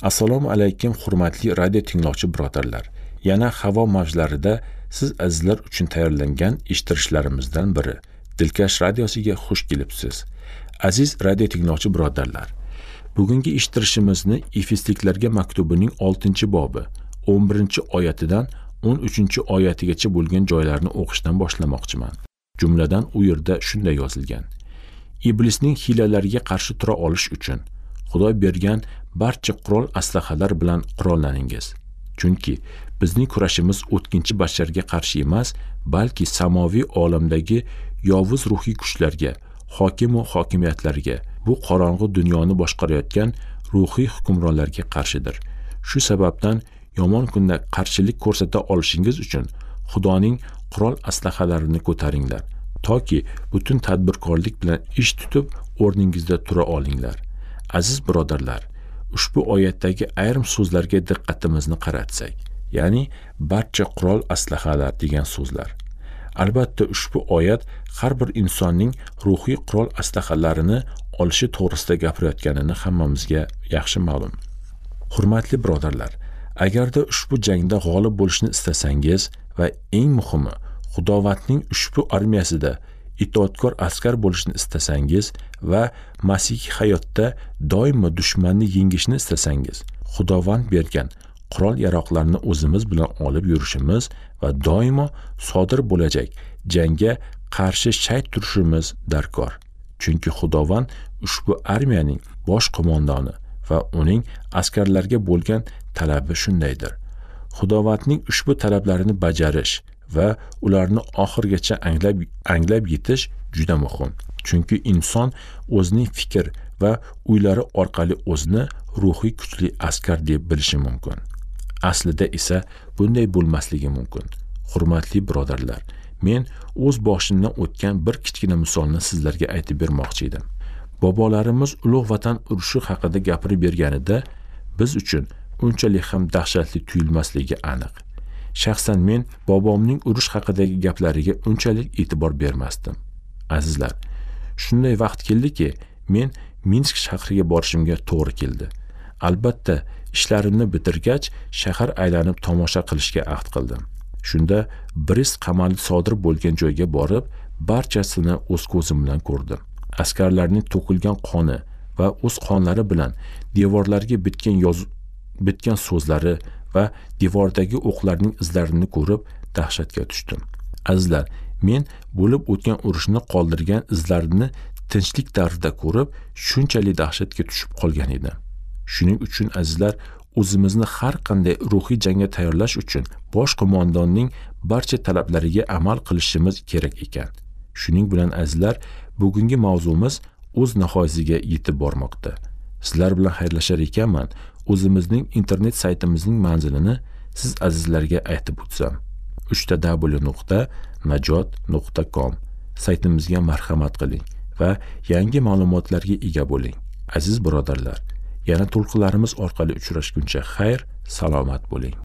Assalomu alaykum hurmatli radio tinglovchi birodarlar. Yana havo mavjlarida siz azizlar uchun tayyorlangan eshittirishlarimizdan biri Dilkash radiosiga xush kelibsiz. Aziz radio tinglovchi birodarlar, bugungi eshittirishimizni Efesliklarga maktubining 6-bobi 11-oyatidan 13-oyatigacha bo'lgan joylarni o'qishdan boshlamoqchiman. Jumladan u yerda shunday yozilgan: Iblisning hiylalariga qarshi tura olish uchun Xudo bergan barcha qurol aslahalar bilan qurollaningiz. Chunki bizning kurashimiz o'tkinchi basharga qarshi emas, balki samoviy olamdagi yovuz ruhiy kuchlarga, hokim va hokimiyatlarga, bu qorong'u dunyoni boshqarayotgan ruhiy hukmronlarga qarshidir. Shu sababdan yomon kunda qarshilik ko'rsata olishingiz uchun Xudoning qurol aslahalarini ko'taringlar, toki butun tadbirkorlik bilan ish tutib o'rningizda tura olinglar. Aziz birodarlar, ushbu oyatdagi ayrim so'zlarga diqqatimizni qaratsak, ya'ni barcha qurol aslahalar degan so'zlar. Albatta ushbu oyat har bir insonning ruhiy qurol aslahalarini olishi to'g'risida gapirayotganini hammamizga yaxshi ma'lum. Hurmatli birodarlar, agarda ushbu jangda g'olib bo'lishni istasangiz va eng muhimi, Xudovandning ushbu armiyasida itoatkor askar bo'lishni istasangiz va masihiy hayotda doimo dushmanni yengishni istasangiz, Xudovand bergan qurol-yaroqlarni o'zimiz bilan olib yurishimiz va doimo sodir bo'lajak jangga qarshi shay turishimiz darkor. Chunki Xudovand ushbu armiyaning bosh qo'mondoni va uning askarlarga bo'lgan talabi shundaydir. Xudovandning ushbu talablarini bajarish va ularni oxirigacha anglab yetish juda muhim. Chunki inson o'zining fikr va o'ylari orqali o'zini ruhiy kuchli askar deb bilishi mumkin. Aslida esa bunday bo'lmasligi mumkin. Hurmatli birodarlar, men o'z boshimdan o'tgan bir kichkina misolni sizlarga aytib bermoqchi edim. Bobolarimiz ulug' vatan urushi haqida gapirib berganida biz uchun unchalik ham dahshatli tuyulmasligi aniq. Shaxsan men bobomning urush haqidagi gaplariga unchalik e'tibor bermasdim. Azizlar, shunday vaqt keldiki, men Minsk shahriga borishimga to'g'ri keldi. Albatta, ishlarimni bitirgach, shahar aylanib tomosha qilishga ahd qildim. Shunda Brest qamali sodir bo'lgan joyga borib, barchasini o'z ko'zim bilan ko'rdim. Askarlarning to'kilgan qoni va o'z qonlari bilan devorlarga bitgan so'zlari va devordagi o'qlarning izlarini ko'rib dahshatga tushdim. Azizlar, men bo'lib o'tgan urushni qoldirgan izlarini tinchlik davrida ko'rib, shunchalik dahshatga tushib qolgan edim. Shuning uchun azizlar, o'zimizni har qanday ruhiy jangga tayyorlash uchun bosh qo'mondonning barcha talablariga amal qilishimiz kerak ekan. Shuning bilan azizlar, bugungi mavzumiz o'z nihoyasiga yetib bormoqda. Sizlar bilan xayrlashar ekanman. O'zimizning internet saytimizning manzilini siz azizlarga aytib o'tsam. www.najot.com saytimizga marhamat qiling va yangi ma'lumotlarga ega bo'ling. Aziz birodarlar, yana to'lqinlarimiz orqali uchrashguncha xayr, salomat bo'ling.